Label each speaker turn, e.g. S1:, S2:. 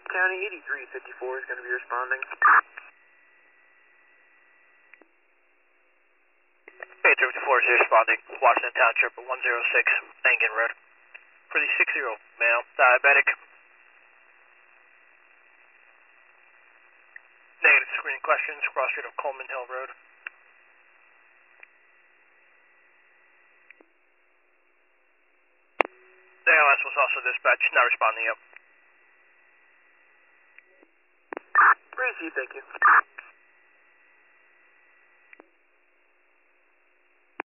S1: County 8354 is going to be responding.
S2: 8354 is responding. Washington Township 106 Engen Road. For the 6-year-old male, diabetic. Negative screening questions, cross street of Coleman Hill Road. The ALS was also dispatched, not responding yet.
S1: Receive, thank you.